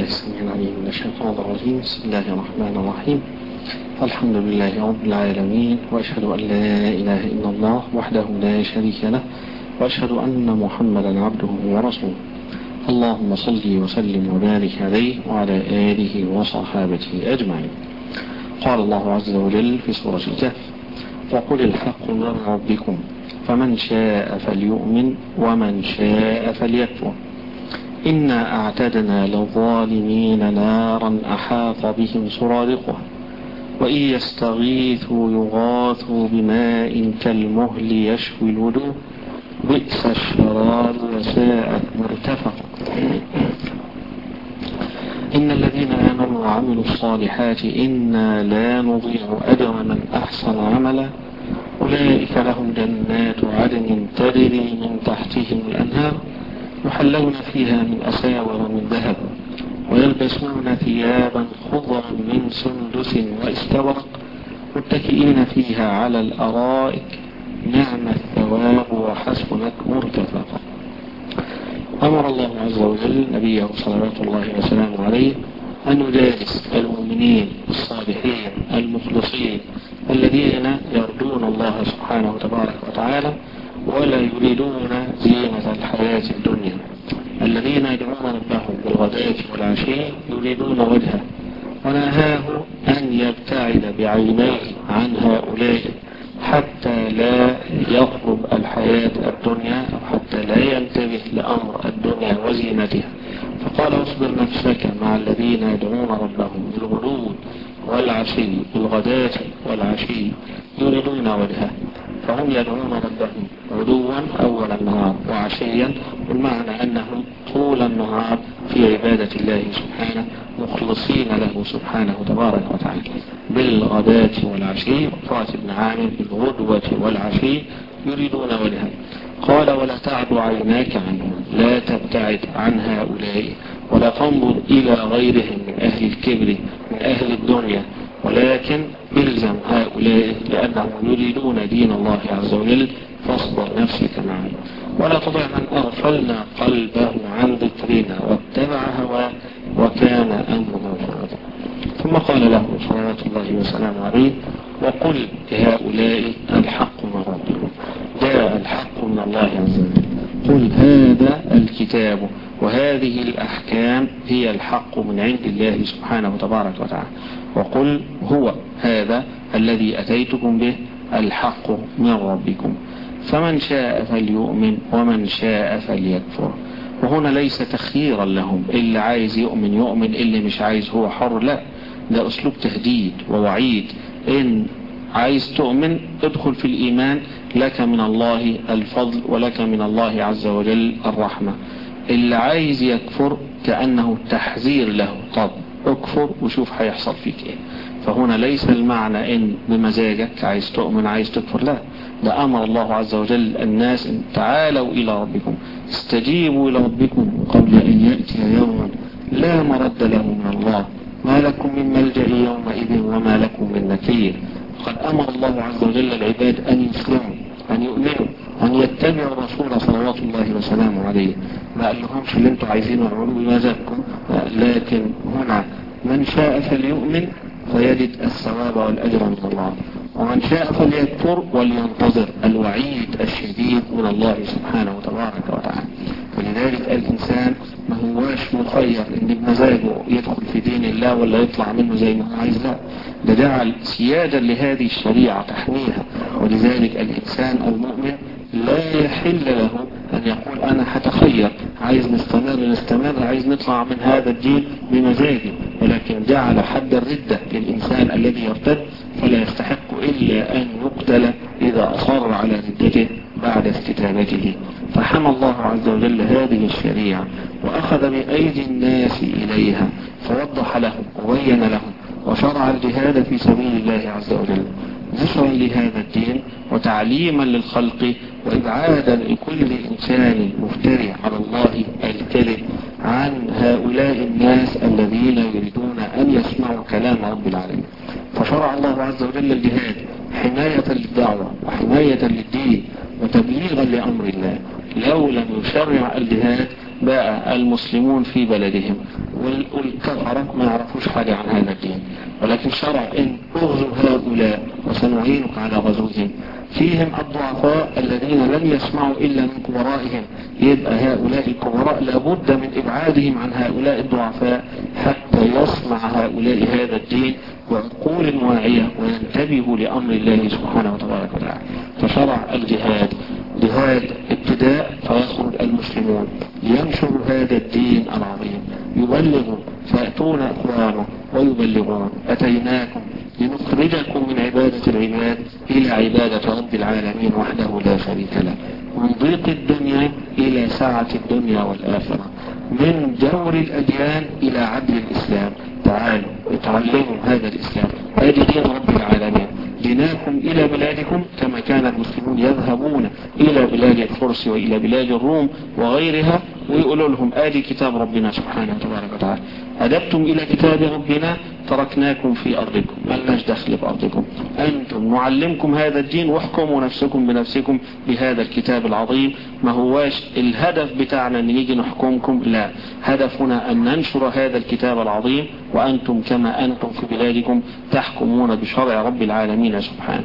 السميع العليم من الشيطان الرجيم. بسم الله الرحمن الرحيم. الحمد لله رب العالمين، وأشهد أن لا إله إلا الله وحده لا شريك له، وأشهد أن محمدا عبده ورسوله. اللهم صل وسلم وبارك عليه وعلى آله وصحابته أجمعين. قال الله عز وجل في سورة الكهف: وقل الحق من ربكم فمن شاء فليؤمن ومن شاء فليكفر إنا أعتدنا للظالمين نارا أحاط بهم سرادقها وإن يستغيثوا يغاثوا بماء كالمهل يشوي الوجوه بئس الشراب وساءت مرتفقا إن الذين آمنوا وعملوا الصالحات إنا لا نضيع أجر من أحسن عملا أولئك لهم جنات عدن تجري من تحتهم الأنهار يحلون فيها من أساور من ذهب ويلبسون ثيابا خضرا من سندس واستبرق متكئين فيها على الأرائك نعم الثواب وحسنت مرتفقا. أمر الله عز وجل نبيه صلوات الله وسلامه عليه أن يجالس المؤمنين الصالحين المخلصين الذين يرجون الله سبحانه وتبارك وتعالى ولا يريدون زينة الحياة الدنيا، الذين يدعون ربهم بالغداة والعشي يريدون وجهه، ونهاه أن يبتعد بعينيه عن هؤلاء حتى لا يطلب الحياة الدنيا أو حتى لا ينتبه لأمر الدنيا وزينتها. فقال: واصبر نفسك مع الذين يدعون ربهم بالغدو والعشي بالغداة والعشي يريدون وجهه، فهم يدعون ربهم غدوا أول النهار وعشيا، والمعنى أنهم طول النهار في عبادة الله سبحانه مخلصين له سبحانه تبارك وتعالى بالغداة والعشي. قال ابن عامر: بالغدوة والعشي يريدون وجهه. قال: ولا تعد عيناك عنهم، لا تبتعد عن هؤلاء ولا تنظر إلى غيرهم من أهل الكبر من أهل الدنيا، ولكن الزم هؤلاء لأنهم يريدون دين الله عز وجل، فاصبر نفسك معهم. ولا تطع من أغفلنا قلبه عن ذكرنا واتبع هواه وكان أمره فرطا. ثم قال له صلوات الله وسلامه عليه: وقل لهؤلاء الحق من ربكم، جاء الحق من الله عز وجل، قل هذا الكتاب وهذه الأحكام هي الحق من عند الله سبحانه وتبارك وتعالى، وقل هو هذا الذي أتيتكم به الحق من ربكم فمن شاء فليؤمن ومن شاء فليكفر. وهنا ليس تخييرا لهم، اللي عايز يؤمن يؤمن، اللي مش عايز هو حر، لا، ده أسلوب تهديد ووعيد. إن عايز تؤمن ادخل في الإيمان، لك من الله الفضل ولك من الله عز وجل الرحمة. اللي عايز يكفر كأنه تحذير له، طب اكفر وشوف هيحصل فيك ايه. فهنا ليس المعنى ان بمزاجك عايز تؤمن عايز تكفر، لا، ده امر الله عز وجل الناس ان تعالوا الى ربكم استجيبوا الى ربكم قبل ان يأتي يوم لا مرد له من الله ما لكم من ملجأ يومئذ وما لكم من نكير. قد امر الله عز وجل العباد ان يسلموا، ان يؤمنوا، ان يتبعوا الرسول صلوات الله وسلامه عليه. ما قال لهمش اللي انتوا عايزينه اعملوا بمزاجكم، لكن هنا من شاء فليؤمن فيجد الثواب والأجر من الله، ومن شاء فليكفر ولينتظر الوعيد الشديد من الله سبحانه وتبارك وتعالى. ولذلك الإنسان ما هواش مخير إن بمزاجه يدخل في دين الله ولا يطلع منه زي ما هو عايز، لا، ده جعل سيادة لهذه الشريعة تحميها. ولذلك الإنسان المؤمن لا يحل له أن يقول أنا هتخير، عايز نستمر، عايز نطلع من هذا الدين بمزاجي، ولكن جعل حد الردة للإنسان الذي يرتد، فلا يستحق إلا أن يقتل إذا أصر على ردته بعد استتابته. فحمى الله عز وجل هذه الشريعة وأخذ بأيدي الناس إليها، فوضح لهم وبين لهم وشرع الجهاد في سبيل الله عز وجل نشرا لهذا الدين وتعليما للخلق وإبعادا لكل إنسان مفتري على الله الكذب عن هؤلاء الناس الذين يريدون أن يسمعوا كلام رب العالمين. فشرع الله عز وجل الجهاد حماية للدعوة وحماية للدين وتبليغا لأمر الله، لو لم يشرع الجهاد بقى المسلمون في بلدهم والكفرة ما يعرفوش حاجة عن هذا الدين، ولكن شرع إن اغزوا هؤلاء وسنعينك على غزوهم، فيهم الضعفاء الذين لم يسمعوا إلا من كبرائهم، يبقى هؤلاء الكبراء لابد من إبعادهم عن هؤلاء الضعفاء حتى يصنع هؤلاء هذا الدين وعقول واعية وينتبهوا لأمر الله سبحانه وتعالى. فشرع الجهاد جهاد ابتداء، فيخرج المسلمون لينشروا هذا الدين العظيم، يبلغوا فيأتون إخوانه ويبلغون أتيناكم لنخرجكم من عبادة العباد إلى عبادة رب العالمين وحده لا شريك له، من ضيق الدنيا إلى سعة الدنيا والآخرة، من جور الأديان إلى عدل الإسلام. تعالوا اتعلموا هذا الإسلام، هذا دين رب العالمين، جئناكم إلى بلادكم كما كان المسلمون يذهبون إلى بلاد الفرس وإلى بلاد الروم وغيرها ويقولوا لهم آدي كتاب ربنا سبحانه وتعالى، أدبتم إلى كتاب ربنا تركناكم في أرضكم، ملناش دخل بأرضكم، أنتم نعلمكم هذا الدين واحكموا نفسكم بنفسكم بهذا الكتاب العظيم. ما هواش الهدف بتاعنا أن نيجي نحكمكم، لا، هدفنا أن ننشر هذا الكتاب العظيم وأنتم كما أنتم في بلادكم تحكمون بشرع رب العالمين سبحانه.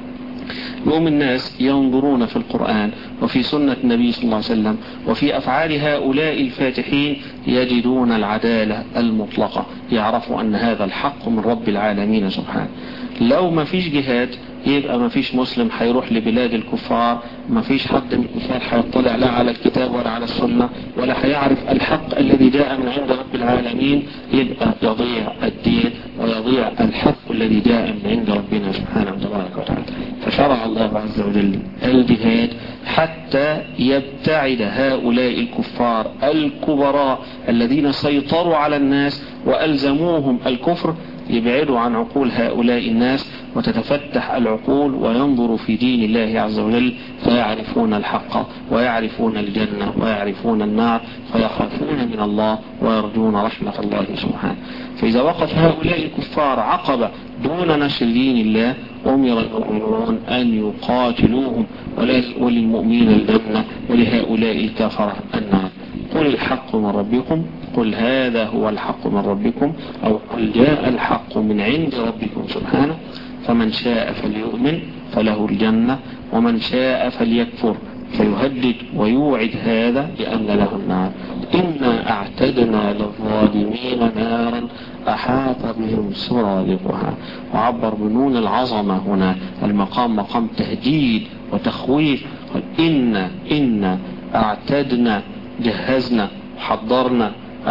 يوم الناس ينظرون في القرآن وفي سنة النبي صلى الله عليه وسلم وفي أفعال هؤلاء الفاتحين يجدون العدالة المطلقة، يعرفوا أن هذا الحق من رب العالمين سبحانه. لو ما فيش جهاد يبقى ما فيش مسلم هيروح لبلاد الكفار، ما فيش حد من الكفار هيطلع لا على الكتاب ولا على السنة ولا هيعرف الحق الذي جاء من عند رب العالمين، يبقى يضيع الدين ويضيع الحق الذي جاء من عند ربنا سبحانه وتعالى. فشرع الله عز وجل الجهاد حتى يبتعد هؤلاء الكفار الكبراء الذين سيطروا على الناس وألزموهم الكفر، يبعدوا عن عقول هؤلاء الناس وتتفتح العقول وينظروا في دين الله عز وجل فيعرفون الحق ويعرفون الجنة ويعرفون النار فيخافون من الله ويرجون رحمة الله سبحانه. فإذا وقف هؤلاء الكفار عقبة دون نشر دين الله أمر المؤمنون أن يقاتلوهم وللمؤمنين الجنة ولهؤلاء الكفرة النار. قل الحق من ربكم، قل هذا هو الحق من ربكم، أو قل جاء الحق من عند ربكم سبحانه، فمن شاء فليؤمن فله الجنة ومن شاء فليكفر، فيهدد ويوعد هذا بأن له النار. إنا أعتدنا للظالمين نارا أحاط بهم سرادقها. وعبر بنون العظمة هنا، المقام مقام تهديد وتخويف. إنا أعتدنا، جهزنا حضرنا،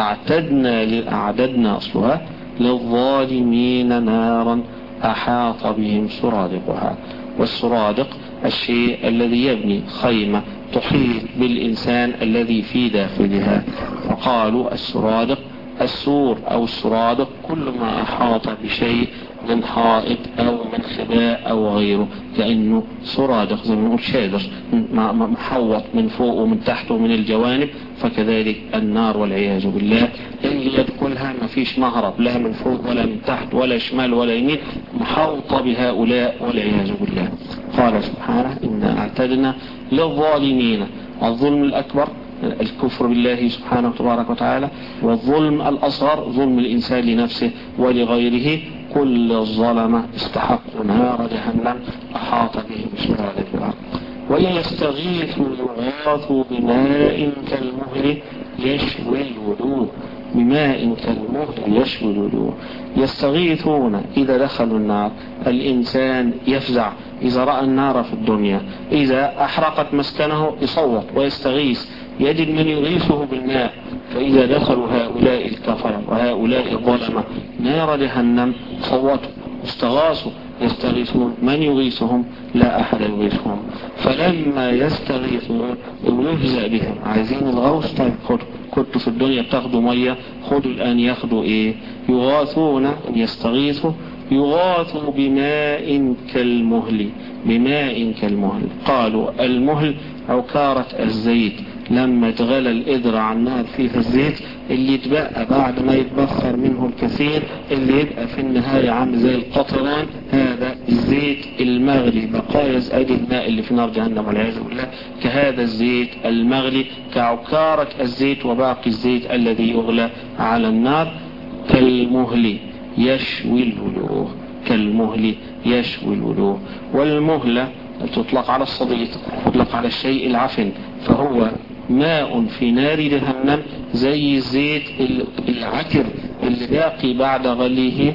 أعددنا أصلها للظالمين نارا أحاط بهم سرادقها. والسرادق الشيء الذي يبني خيمة تحيط بالإنسان الذي في داخلها، فقالوا السرادق السور أو السرادق كل ما أحاط بشيء من حائط أو من خباء أو غيره، لأنه سرادق زي ما نقول شادر محوط من فوق ومن تحت ومن الجوانب، فكذلك النار والعياذ بالله اللي يدخلها ما فيش مهرب لا من فوق ولا من تحت ولا شمال ولا يمين، محوطة بهؤلاء والعياذ بالله. قال سبحانه إنا أعتدنا للظالمين. الظلم الأكبر الكفر بالله سبحانه تبارك وتعالى، والظلم الأصغر ظلم الإنسان لنفسه ولغيره. كل الظلمة استحقوا نار جهنم أحاط بهم سرادقها. وإن يستغيثوا يغاثوا بماء كالمهل يشوي الوجوه، بماء كالمهل يشوي الوجوه. يستغيثون إذا دخلوا النار، الإنسان يفزع إذا رأى النار في الدنيا، إذا أحرقت مسكنه يصوت ويستغيث، يجد من يغيثه بالماء. فإذا دخلوا هؤلاء الكفر وهؤلاء الظلمة نار جهنم صوتوا استغاثوا يستغيثون، من يغيثهم؟ لا أحد يغيثهم. فلما يستغيثون يهزأ بهم، عايزين الغوث، طيب كنتوا في الدنيا بتاخدوا مية، خدوا الآن ياخدوا إيه؟ يغاثون يستغيثوا يغاثوا بماء كالمهل، بماء كالمهل. قالوا المهل عكارة الزيت، لما تغلى القدر على النار فيها الزيت اللي يتبقى بعد ما يتبخر منه الكثير، اللي يبقى في النهاية عامل زي القطران، هذا الزيت المغلي بقايا أدي الماء اللي في نار جهنم والعياذ بالله، كهذا الزيت المغلي كعكارة الزيت وباقي الزيت الذي يغلى على النار، كالمهل يشوي الوجوه، كالمهل يشوي الوجوه. والمهلة تطلق على الصديق، تطلق على الشيء العفن، فهو ماء في نار جهنم زي الزيت العكر اللي باقي بعد غليه،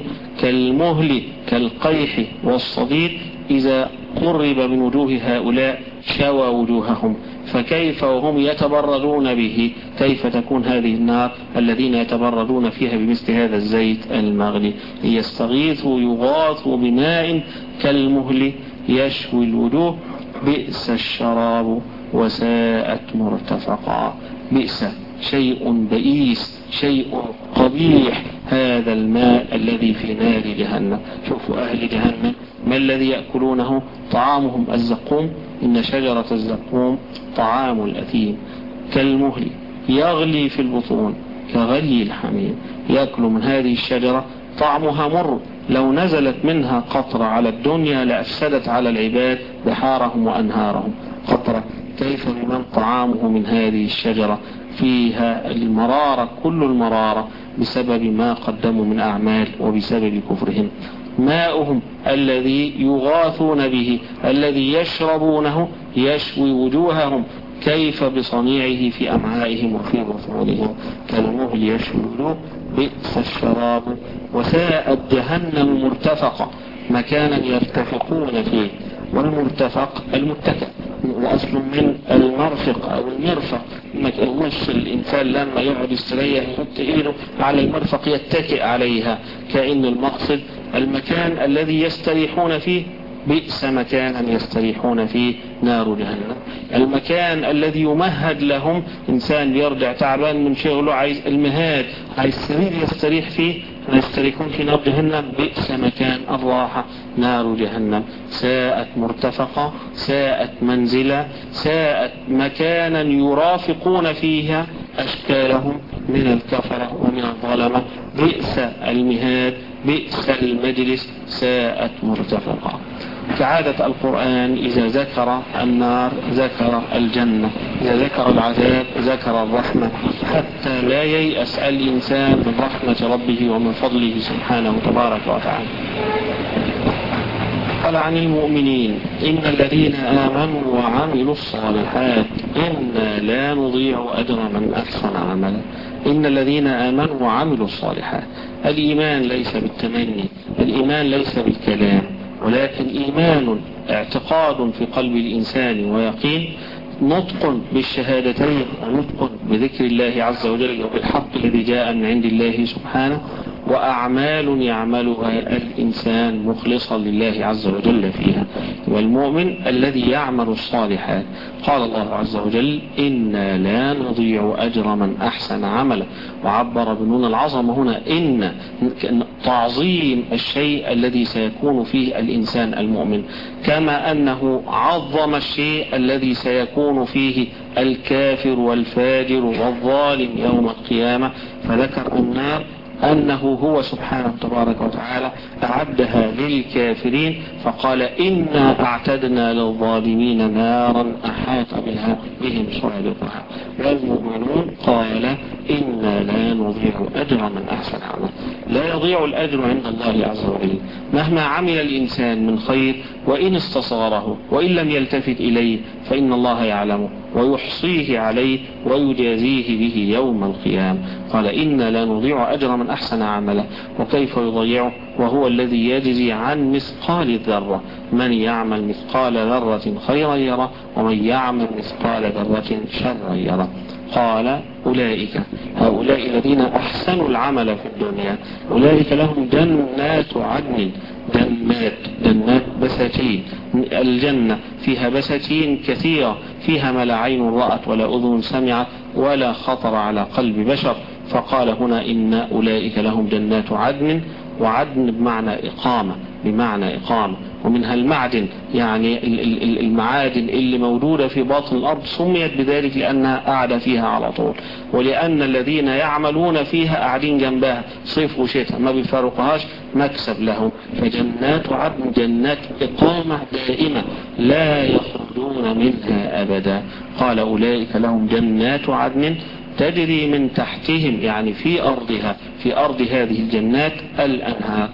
كالمهل كالقيح والصديد إذا قرب من وجوه هؤلاء شوى وجوههم، فكيف وهم يتبردون به؟ كيف تكون هذه النار الذين يتبردون فيها بمثل هذا الزيت المغلي؟ يستغيثوا يغاثوا بماء كالمهل يشوي الوجوه، بئس الشراب وساءت مرتفقا. بئس شيء بئيس، شيء قبيح هذا الماء الذي في نار جهنم. شوفوا أهل جهنم ما الذي يأكلونه؟ طعامهم الزقوم، إن شجرة الزقوم طعام الأثيم، كالمهل يغلي في البطون كغلي الحميم. يأكل من هذه الشجرة طعمها مر، لو نزلت منها قطرة على الدنيا لأفسدت على العباد بحارهم وأنهارهم. قطرة، كيف بمن طعامه من هذه الشجرة فيها المرارة، كل المرارة بسبب ما قدموا من أعمال وبسبب كفرهم. ماؤهم الذي يغاثون به الذي يشربونه يشوي وجوههم، كيف بصنيعه في أمعائهم وفي بطونهم، كالمهل يشوي الوجوه. بئس الشراب وساءت جهنم مرتفقة، مكانا يرتفقون فيه. والمرتفق المتكئ، وأصل من المرفق أو المرفق، مش الإنسان لما يقعد يستريح يحط إيده على المرفق يتكئ عليها، كأن المقصد المكان الذي يستريحون فيه. بئس مكانا يستريحون فيه نار جهنم. المكان الذي يمهد لهم، إنسان يرجع تعبان من شغله عايز المهاد، عايز سرير يستريح فيه، يستريحون في نار جهنم. بئس مكان الراحة نار جهنم. ساءت مرتفقة، ساءت منزلة، ساءت مكانا يرافقون فيها أشكالهم من الكفرة ومن الظلمة. بئس المهاد، بئس المجلس، ساءت مرتفقة. كعادة القرآن إذا ذكر النار ذكر الجنة، إذا ذكر العذاب ذكر الرحمة، حتى لا ييأس الإنسان من رحمة ربه ومن فضله سبحانه تبارك وتعالى. قال عن المؤمنين: إن الذين آمنوا وعملوا الصالحات إنا لا نضيع أجر من أحسن عملا. إن الذين آمنوا وعملوا الصالحات، الإيمان ليس بالتمني، الإيمان ليس بالكلام، ولكن إيمان اعتقاد في قلب الإنسان ويقين، نطق بالشهادتين ونطق بذكر الله عز وجل وبالحق الذي جاء من عند الله سبحانه، وأعمال يعملها الإنسان مخلصا لله عز وجل فيها. والمؤمن الذي يعمل الصالحات، قال الله عز وجل: إنا لا نضيع أجر من أحسن عملا. وعبر بنون العظمة هنا إن تعظيم الشيء الذي سيكون فيه الإنسان المؤمن، كما أنه عظم الشيء الذي سيكون فيه الكافر والفاجر والظالم يوم القيامة، فذكر النار أنه هو سبحانه تبارك وتعالى أعدها للكافرين، فقال: إنا أعتدنا للظالمين نارا أحاط بهم سرادقها. والمؤمنون قال: إنا لا نضيع أجر من أحسن عملا. لا يضيع الأجر عند الله عز وجل مهما عمل الإنسان من خير، وإن استصغره وإن لم يلتفت إليه فإن الله يعلمه ويحصيه عليه ويجازيه به يوم القيامة. قال: إنا لا نضيع أجر من أحسن عملا. وكيف يضيعه وهو الذي يجزي عن مثقال الذرة؟ من يعمل مثقال ذرة خيرا يره، ومن يعمل مثقال ذرة شرا يره. قال: أولئك، هؤلاء الذين أحسنوا العمل في الدنيا، أولئك لهم جنات عدن. جنات بساتين. الجنة فيها بساتين كثيرة، فيها ما لا عين رأت ولا أذن سمعت ولا خطر على قلب بشر. فقال هنا: إن أولئك لهم جنات عدن. وعدن بمعنى إقامة، ومنها المعدن، يعني المعادن اللي موجودة في باطن الأرض سميت بذلك لأنها قاعدة فيها على طول، ولأن الذين يعملون فيها قاعدين جنبها صيف وشتاء ما بيفارقهاش، مكسب لهم. فجنات عدن جنات إقامة دائمة لا يخرجون منها أبدا. قال أولئك لهم جنات عدن تجري من تحتهم، يعني في أرضها، في أرض هذه الجنات الأنهار،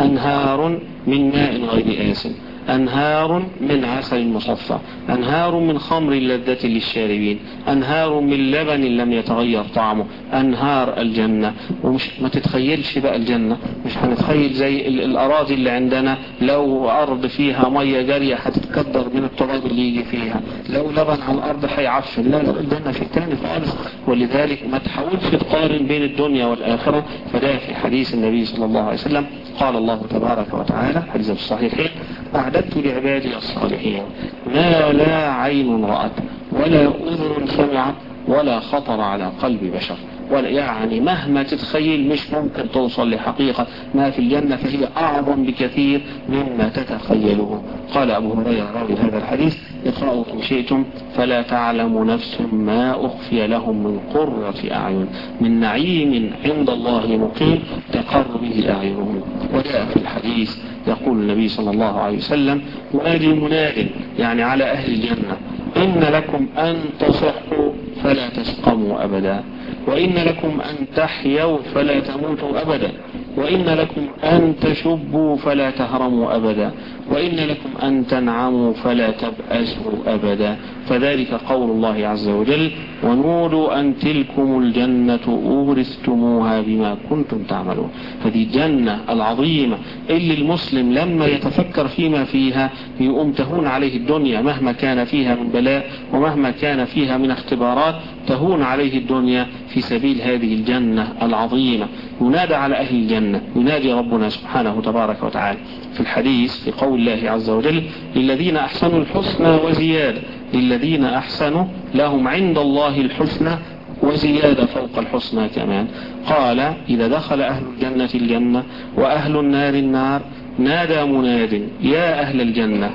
أنهار من ماء غير آسن، أنهار من عسل مصفى، أنهار من خمر لذة للشاربين، أنهار من لبن لم يتغير طعمه، أنهار الجنة. ومش ما تتخيلش بقى الجنة، مش هنتخيل زي الأراضي اللي عندنا، لو أرض فيها مية جارية هتتكدر من التراب اللي يجي فيها، لو لبن على الأرض هيعفن. لا لا، الجنة في تاني خالص. ولذلك ما تحاولش تقارن بين الدنيا والآخرة. فده في حديث النبي صلى الله عليه وسلم قال الله تبارك وتعالى حديث الصحيحين: أعددت لعبادي الصالحين ما لا عين رأت ولا أذن سمعت ولا خطر على قلب بشر. ولا يعني مهما تتخيل مش ممكن توصل لحقيقة ما في الجنة، فهي أعظم بكثير مما تتخيله. قال أبو هريرة راوي هذا الحديث: اقرأوا إن شئتم فلا تعلم نفس ما أخفي لهم من قرة أعين من نعيم عند الله مقيم تقر به أعينهم. وجاء في الحديث يقول النبي صلى الله عليه وسلم: منادي مناد، يعني على أهل الجنة: إن لكم أن تصحوا فلا تسقموا أبدا، وإن لكم أن تحيوا فلا تموتوا أبدا، وإن لكم أن تشبوا فلا تهرموا أبدا، وإن لكم أن تنعموا فلا تبأسوا أبدا. فذلك قول الله عز وجل: ونودوا أن تلكم الجنة أورثتموها بما كنتم تعملون. فدي الجنة العظيمة اللي المسلم لما يتفكر فيما فيها يقوم تهون عليه الدنيا مهما كان فيها من بلاء ومهما كان فيها من اختبارات، تهون عليه الدنيا في سبيل هذه الجنة العظيمة. ينادى على أهل الجنة، ينادي ربنا سبحانه تبارك وتعالى في الحديث في قول الله عز وجل: للذين أحسنوا الحسنى وزيادة، للذين أحسنوا لهم عند الله الحسنى وزيادة فوق الحسنى كمان. قال: إذا دخل أهل الجنة الجنة وأهل النار النار نادى مناد: يا أهل الجنة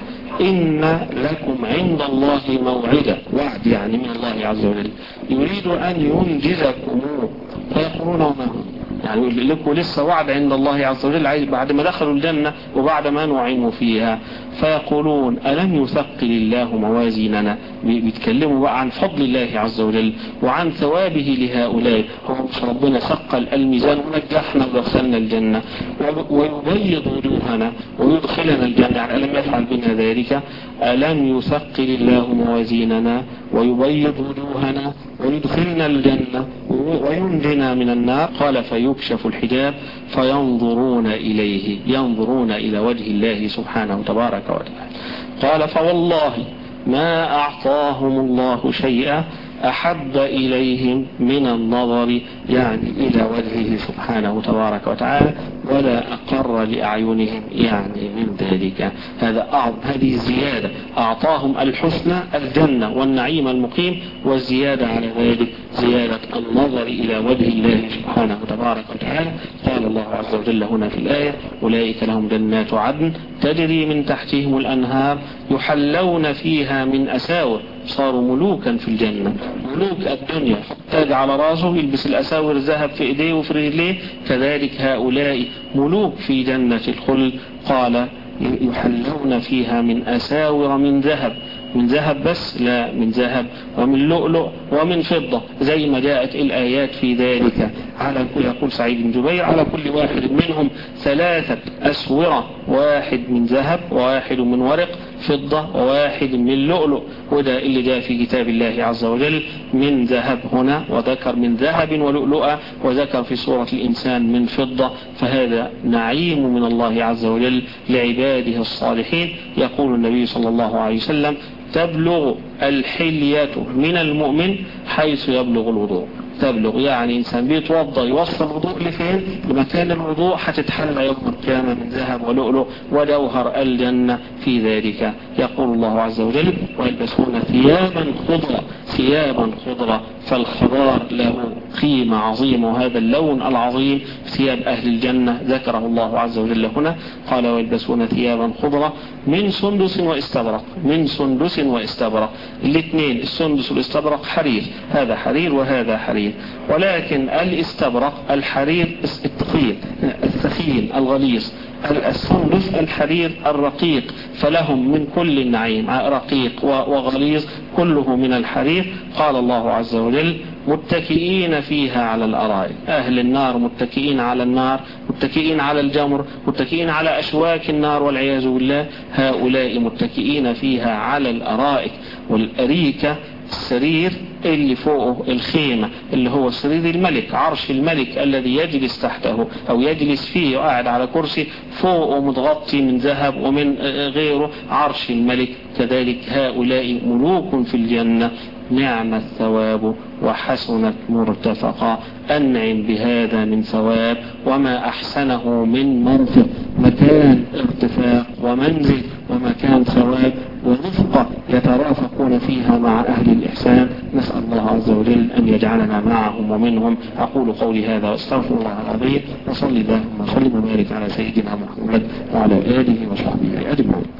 إن لكم عند الله موعدا، وعد يعني من الله عز وجل، يريد أن ينجزكم. فيقولون: ما هو؟ يعني يقول لكم لسه وعد عند الله عز وجل بعد ما دخلوا الجنة وبعد ما نعيموا فيها. فيقولون: ألم يثقل الله موازيننا؟ بيتكلموا بقى عن فضل الله عز وجل وعن ثوابه لهؤلاء. هو مش ربنا ثقل الميزان ونجحنا ودخلنا الجنة ويبيض وجوهنا ويدخلنا الجنة؟ يعني ألم يفعل بنا ذلك؟ ألم يثقل الله موازيننا ويبيض وجوهنا ويدخلنا الجنة وينجنا من النار؟ قال: فيكشف الحجاب فينظرون إليه، ينظرون إلى وجه الله سبحانه تبارك وتعالى. قال: فوالله ما أعطاهم الله شيئا أحب إليهم من النظر يعني إلى وجهه سبحانه تبارك وتعالى ولا أقر لأعينهم يعني من ذلك. هذا أعظم، هذه الزيادة. أعطاهم الحسنى الجنة والنعيم المقيم، والزيادة على ذلك زيادة النظر إلى وجه الله سبحانه تبارك وتعالى. قال الله عز وجل هنا في الآية: أولئك لهم جنات عدن تجري من تحتهم الأنهار يحلون فيها من أساور. صاروا ملوكا في الجنة، ملوك الدنيا، تاج على راسه، يلبس الأساور الذهب في إيديه وفي رجليه. كذلك هؤلاء ملوك في جنة الخلد. قال: يحلون فيها من أساور من ذهب. من ذهب بس؟ لا، من ذهب ومن لؤلؤ ومن فضة، زي ما جاءت الآيات في ذلك. على يقول سعيد بن جبير: على كل واحد منهم 3 أسورة، واحد من ذهب وواحد من ورق فضة وواحد من لؤلؤ. وده اللي جاء في كتاب الله عز وجل من ذهب هنا، وذكر من ذهب ولؤلؤة، وذكر في سورة الإنسان من فضة. فهذا نعيم من الله عز وجل لعباده الصالحين. يقول النبي صلى الله عليه وسلم: تبلغ الحلية من المؤمن حيث يبلغ الوضوء. تبلغ يعني إنسان بيتوضى يوصل الوضوء لفين؟ لمكان الوضوء هتتحلى يوم القيامة من ذهب ولؤلؤ وجوهر الجنة في ذلك. يقول الله عز وجل: ويلبسون ثيابا خضرا، ثيابا خضرا. فالخضار له قيمة عظيمة، وهذا اللون العظيم ثياب أهل الجنة ذكره الله عز وجل هنا، قال ويلبسون ثيابا خضرة من سندس واستبرق، من سندس واستبرق، الاثنين السندس والاستبرق حرير، هذا حرير وهذا حرير، ولكن الاستبرق الحرير الثقيل الثخين الغليظ، السندس الحرير الرقيق، فلهم من كل النعيم رقيق وغليظ كله من الحرير. قال الله عز وجل متكئين فيها على الأرائك، أهل النار متكئين على النار، متكئين على الجمر، متكئين على أشواك النار والعياذ بالله، هؤلاء متكئين فيها على الأرائك. والأريكة السرير اللي فوقه الخيمة اللي هو سرير الملك، عرش الملك الذي يجلس تحته أو يجلس فيه وقاعد على كرسي فوقه متغطي من ذهب ومن غيره عرش الملك، كذلك هؤلاء ملوك في الجنة، نعم الثواب وحسنت مرتفقا. أنعم بهذا من ثواب وما أحسنه من منطق، مكان ارتفاق ومنزل ومكان ثواب ورفقة يترافقون فيها مع أهل الإحسان. نسأل الله عز وجل أن يجعلنا معهم ومنهم. أقول قولي هذا واستغفر الله العظيم، وصلي اللهم وسلم وبارك على سيدنا محمد وعلى آله وصحبه أجمعين.